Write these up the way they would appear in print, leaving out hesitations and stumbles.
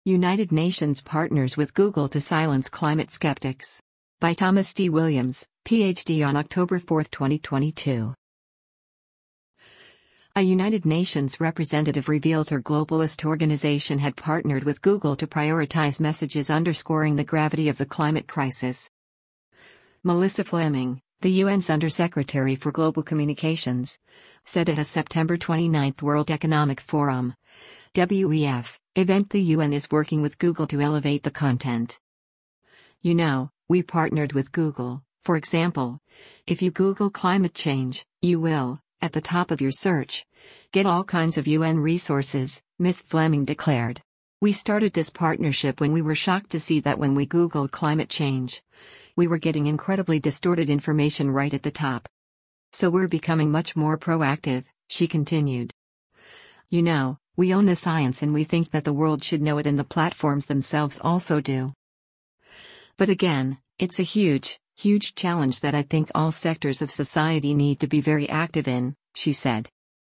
United Nations partners with Google to silence climate skeptics. By Thomas D. Williams, Ph.D. on October 4, 2022. A United Nations representative revealed her globalist organization had partnered with Google to prioritize messages underscoring the gravity of the climate crisis. Melissa Fleming, the UN's Undersecretary for Global Communications, said at a September 29 World Economic Forum (WEF) event the UN is working with Google to elevate the content. We partnered with Google. For example, if you Google climate change, you will, at the top of your search, get all kinds of UN resources, Ms. Fleming declared. We started this partnership when we were shocked to see that when we Googled climate change, we were getting incredibly distorted information right at the top. So we're becoming much more proactive, she continued. We own the science and we think that the world should know it, and the platforms themselves also do. But again, it's a huge challenge that I think all sectors of society need to be very active in, she said.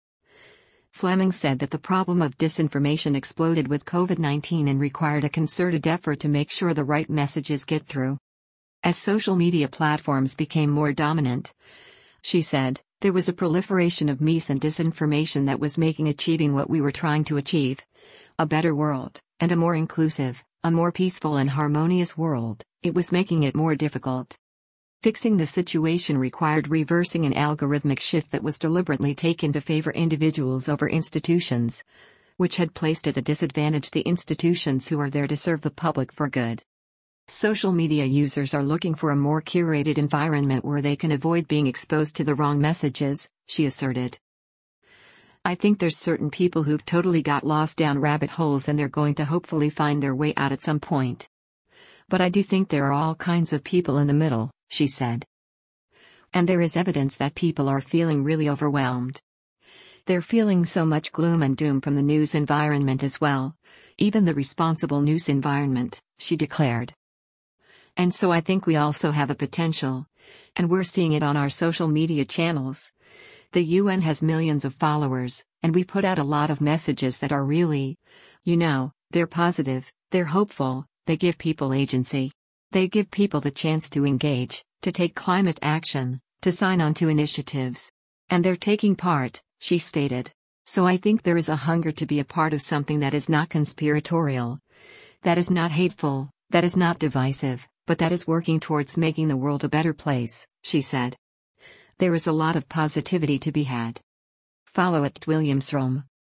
Fleming said that the problem of disinformation exploded with COVID-19 and required a concerted effort to make sure the right messages get through. As social media platforms became more dominant, she said, there was a proliferation of mis and disinformation that was making achieving what we were trying to achieve, a better world, and a more inclusive, a more peaceful and harmonious world, it was making it more difficult. Fixing the situation required reversing an algorithmic shift that was deliberately taken to favor individuals over institutions, which had placed at a disadvantage the institutions who are there to serve the public for good. Social media users are looking for a more curated environment where they can avoid being exposed to the wrong messages, she asserted. I think there's certain people who've totally got lost down rabbit holes and they're going to hopefully find their way out at some point. But I do think there are all kinds of people in the middle, she said. And there is evidence that people are feeling really overwhelmed. They're feeling so much gloom and doom from the news environment as well, even the responsible news environment, she declared. And so I think we also have a potential, and we're seeing it on our social media channels. The UN has millions of followers, and we put out a lot of messages that are really, they're positive, they're hopeful, they give people agency. They give people the chance to engage, to take climate action, to sign on to initiatives. And they're taking part, she stated. So I think there is a hunger to be a part of something that is not conspiratorial, that is not hateful, that is not divisive, but that is working towards making the world a better place, she said. There is a lot of positivity to be had. Follow @WilliamsRome.